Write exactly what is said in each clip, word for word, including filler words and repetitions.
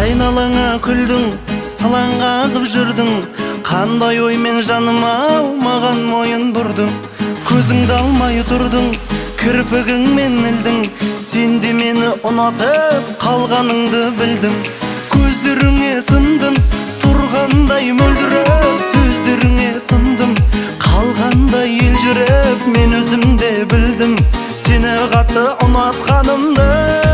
айналаңа күлдің, салаңға қып жүрдің. Қандай оймен жаным ау, маған мойын бұрдың. Көзіңді алмай тұрдың, кірпігіңмен ілдің. Сен де мені ұнатып қалғаныңды білдім. Көздеріңе сындым, тұрғандай мөлдіреп. Сөздеріңе сындым, қалғандай елжіреп. Мен өзімде білдім, сені қатты ұнатқанымды.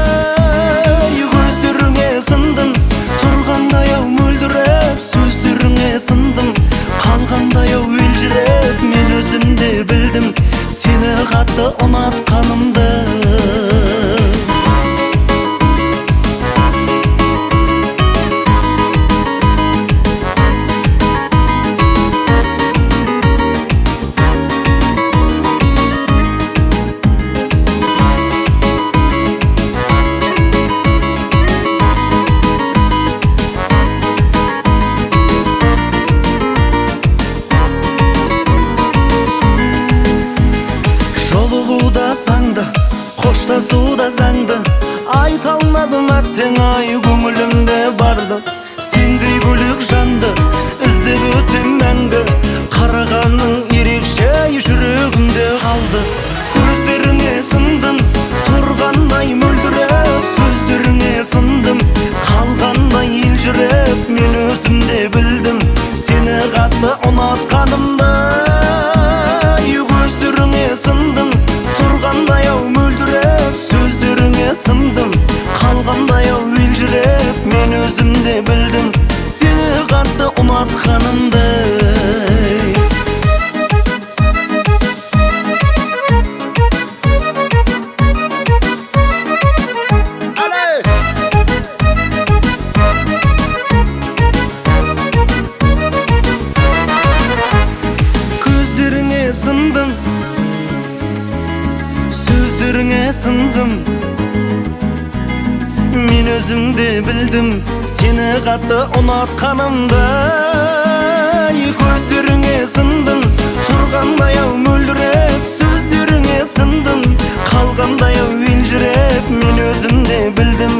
Көздеріңе сындым, тұрғандай ау мөлдіреп. Сөздеріңе сындым, қалғандай ау елжіреп. Мен өзімде білдім, сені қатты ұнатқанымды. Саңды, қоштасуда заңды, айта алмадым әттең ай, көңілімде барды. Сендей бөлек жанды іздеп өтем мәңгі, қарағаның ерекше жүрегімде қалды. Көздеріңе сындым, тұрғандай мөлдіреп. Сөздеріңе сындым, қалғандай елжіреп. Мен өзімде білдім, сені қатты ұнатқанымды. Көздеріңе сындым, тұрғандай ау мөлдіреп. Сөздеріңе сындым, қалғандай ау елжіреп. Мен өзімде білдім, сені қатты ұнатқанымды. Көздеріңе сындым, сөздеріңе сындым. Мен өзімде білдім, сені қатты ұнатқанымды. Көздеріңе сындым, тұрғандай ау мөлдіреп. Сөздеріңе сындым, қалғандай ау елжіреп. Мен өзімде білдім,